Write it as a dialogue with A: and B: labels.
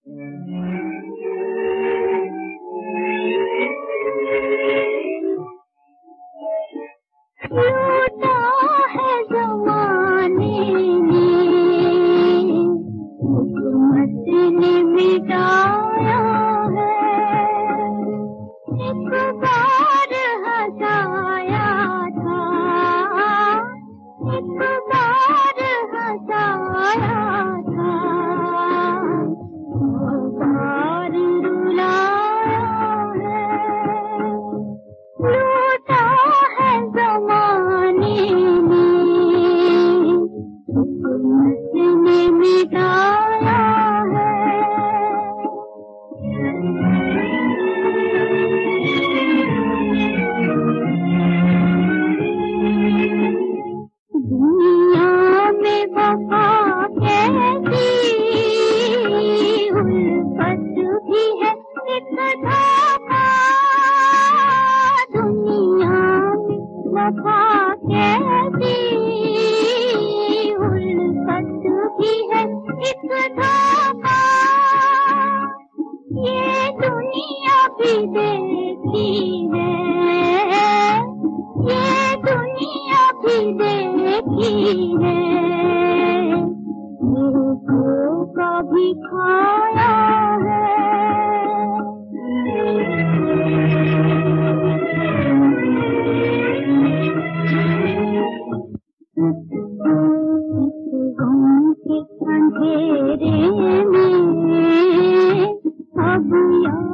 A: लूटा है ज़माने ने, हुकूमत ने मिटाया है। एक बार हंसाया था, एक बार हंसाया था, दो बार रुलाया है। लूटा है ज़माने ने, हुकूमत ने मिटाया है। दुनिया में वफा कैसी उल्फत भी है एक धागा। दुनिया में वफा कैसी उल्फत भी है एक धागा। ये दुनिया भी देखी है, ये दुनिया भी देखी है, देखो कभी खाया है। गम के अंधेरे में अब